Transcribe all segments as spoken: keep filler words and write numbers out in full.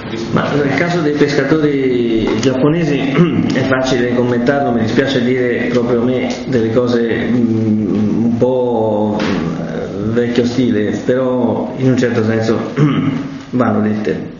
Ma nel caso dei pescatori giapponesi è facile commentarlo, mi dispiace dire proprio a me delle cose mh, un po' vecchio stile, però in un certo senso vanno dette.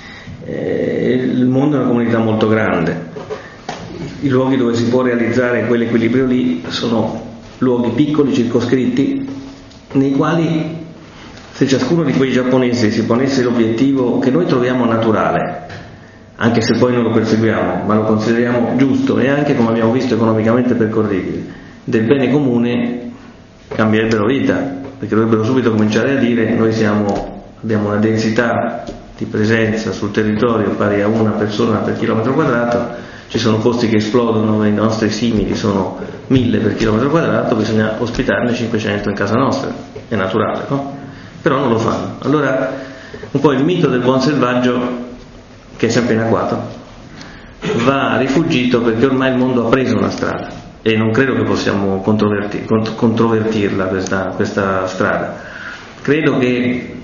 Eh, il mondo è una comunità molto grande, i luoghi dove si può realizzare quell'equilibrio lì sono luoghi piccoli, circoscritti, nei quali se ciascuno di quei giapponesi si ponesse l'obiettivo che noi troviamo naturale, anche se poi non lo perseguiamo, ma lo consideriamo giusto e anche, come abbiamo visto, economicamente percorribile, del bene comune, cambierebbero vita, perché dovrebbero subito cominciare a dire: noi siamo, abbiamo una densità di presenza sul territorio pari a una persona per chilometro quadrato, ci sono costi che esplodono, i nostri simili sono mille per chilometro quadrato, bisogna ospitarne cinquecento in casa nostra, è naturale, no? Però non lo fanno. Allora un po' il mito del buon selvaggio, che è sempre in agguato, va rifugito, perché ormai il mondo ha preso una strada e non credo che possiamo controvertir, controvertirla questa, questa strada. Credo che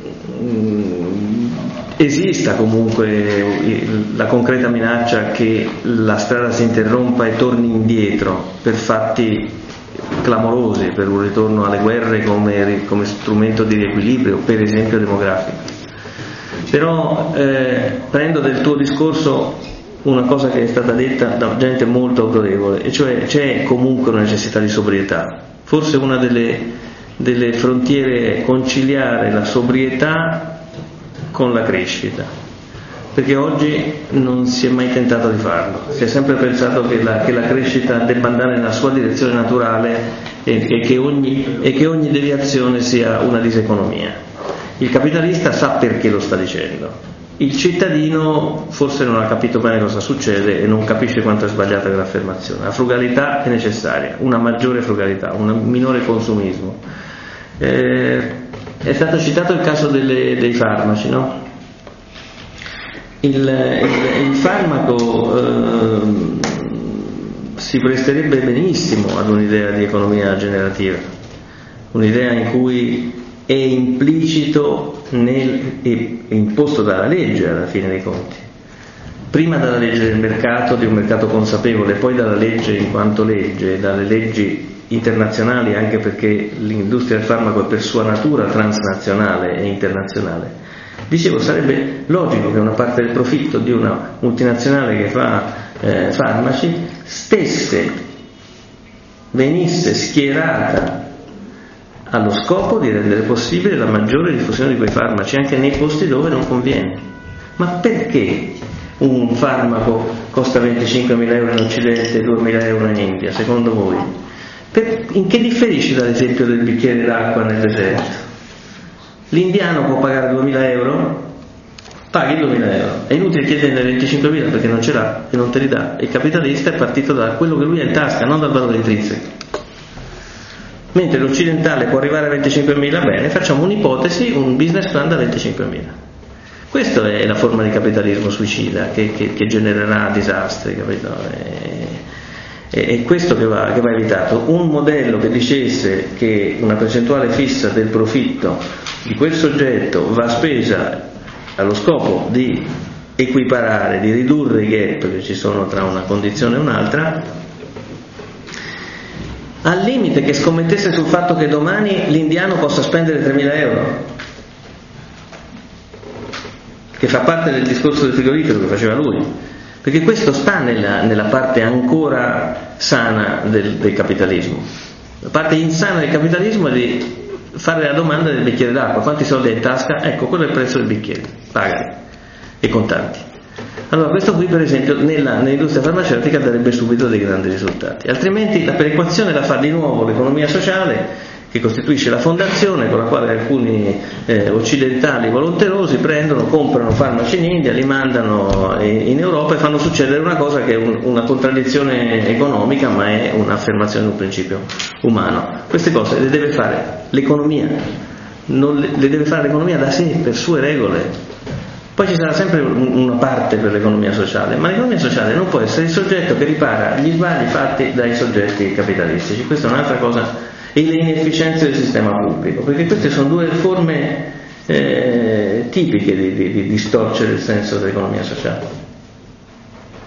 mh, esista comunque la concreta minaccia che la strada si interrompa e torni indietro per fatti clamorosi, per un ritorno alle guerre come, come strumento di riequilibrio, per esempio demografico. Però eh, prendo del tuo discorso una cosa che è stata detta da gente molto autorevole, e cioè c'è comunque una necessità di sobrietà. Forse una delle, delle frontiere è conciliare la sobrietà con la crescita, perché oggi non si è mai tentato di farlo, si è sempre pensato che la, che la crescita debba andare nella sua direzione naturale e, e, che ogni, e che ogni deviazione sia una diseconomia. Il capitalista sa perché lo sta dicendo, il cittadino forse non ha capito bene cosa succede e non capisce quanto è sbagliata quell'affermazione. La frugalità è necessaria, una maggiore frugalità, un minore consumismo. Eh, è stato citato il caso delle, dei farmaci, no? Il, il, il farmaco eh, si presterebbe benissimo ad un'idea di economia generativa, un'idea in cui è implicito nel, è imposto dalla legge alla fine dei conti, prima dalla legge del mercato, di un mercato consapevole, poi dalla legge in quanto legge, dalle leggi internazionali, anche perché l'industria del farmaco è per sua natura transnazionale e internazionale. Dicevo, sarebbe logico che una parte del profitto di una multinazionale che fa eh, farmaci stesse, venisse schierata allo scopo di rendere possibile la maggiore diffusione di quei farmaci anche nei posti dove non conviene. Ma perché un farmaco costa venticinquemila euro in Occidente e duemila euro in India, secondo voi? Per, in che differisce dall'esempio del bicchiere d'acqua nel deserto? L'indiano può pagare duemila euro, paghi duemila euro, è inutile chiederne venticinquemila perché non ce l'ha e non te li dà. Il capitalista è partito da quello che lui ha in tasca, non dal valore intrinseco. Mentre l'occidentale può arrivare a venticinquemila, bene, facciamo un'ipotesi, un business plan da venticinquemila. Questa è la forma di capitalismo suicida che, che, che genererà disastri, capito? È, è questo che va, che va evitato. Un modello che dicesse che una percentuale fissa del profitto di quel soggetto va spesa allo scopo di equiparare, di ridurre i gap che ci sono tra una condizione e un'altra, al limite che scommettesse sul fatto che domani l'indiano possa spendere tremila euro, che fa parte del discorso del frigorifero che faceva lui, perché questo sta nella, nella parte ancora sana del, del capitalismo. La parte insana del capitalismo è di fare la domanda del bicchiere d'acqua: quanti soldi hai in tasca? Ecco, quello è il prezzo del bicchiere, pagali, e contanti. Allora questo qui per esempio nella, nell'industria farmaceutica darebbe subito dei grandi risultati, altrimenti la perequazione la fa di nuovo l'economia sociale, che costituisce la fondazione con la quale alcuni eh, occidentali volonterosi prendono, comprano farmaci in India, li mandano in, in Europa e fanno succedere una cosa che è un, una contraddizione economica, ma è un'affermazione di un principio umano. Queste cose le deve fare l'economia, non le, le deve fare l'economia da sé, per sue regole. Poi ci sarà sempre una parte per l'economia sociale, ma l'economia sociale non può essere il soggetto che ripara gli sbagli fatti dai soggetti capitalistici. Questa è un'altra cosa, e le inefficienze del sistema pubblico, perché queste sono due forme eh, tipiche di, di, di distorcere il senso dell'economia sociale.